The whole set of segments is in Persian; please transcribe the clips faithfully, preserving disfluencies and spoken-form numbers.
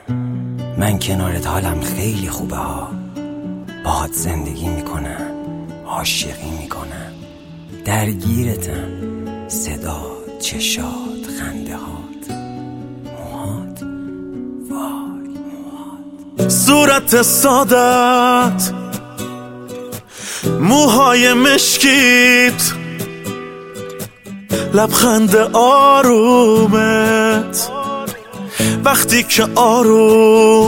من کنارت حالم خیلی خوبه ها. باهات زندگی میکنم، عاشقی میکنم، درگیرتم. صدا، چشات، خنده هات، موهات، وای موهات. صورت سادت، موهای مشکیت، لبخند آرومت، وقتی که آروم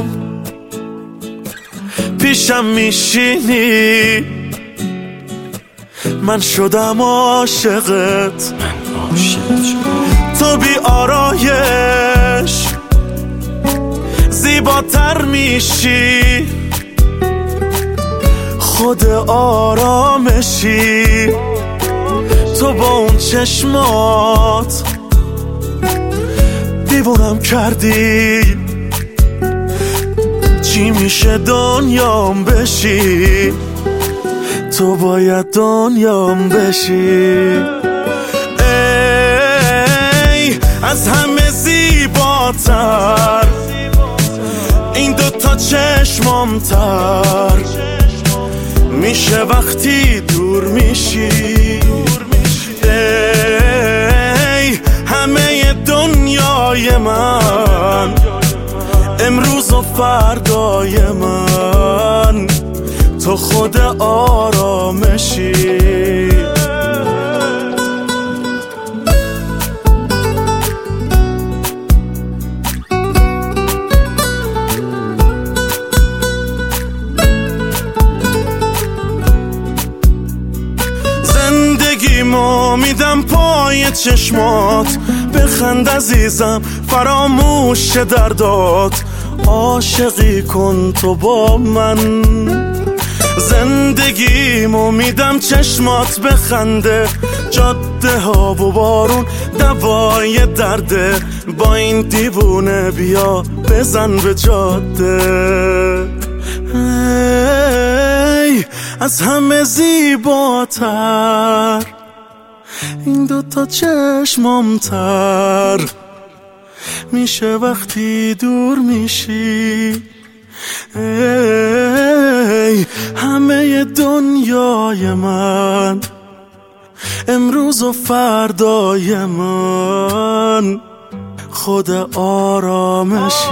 پیشم میشینی من شدم عاشقت. من عاشقت شدم. تو بی آرایش زیباتر میشی، خود آرامشی. تو با اون چشمات دیوونم کردی، چی میشه دنیام بشی، تو باید دنیام بشی. ای از همه زیباتر این دوتا چشمام تر میشه وقتی دور میشی. ای همه دنیای من، امروز و فردای من، تو خود آرامشی. زندگیمو میدم پای چشمات، بخند عزیزم فراموش دردات، عاشقی کن تو با من. زندگیمو میدم چشمات بخنده، جاده ها و بارون دوای درده، با این دیوونه بیا بزن به جاده. ای از همه زیباتر این دوتا چشمام تر میشه وقتی دور میشی. ای همه دنیای من، امروز و فردای من، خود آرامشی.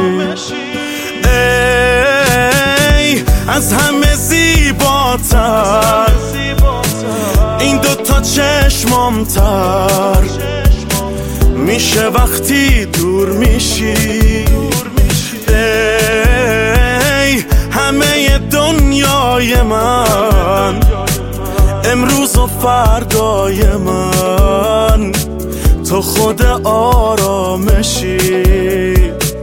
ای از همه زیباتر این دوتا چشمام تر میشه وقتی دور میشی. ای همه دنیای من، امروز و فردای من، تو خود آرامشی.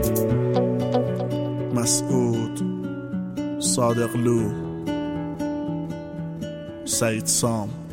مسعود صادقلو، سعید سام.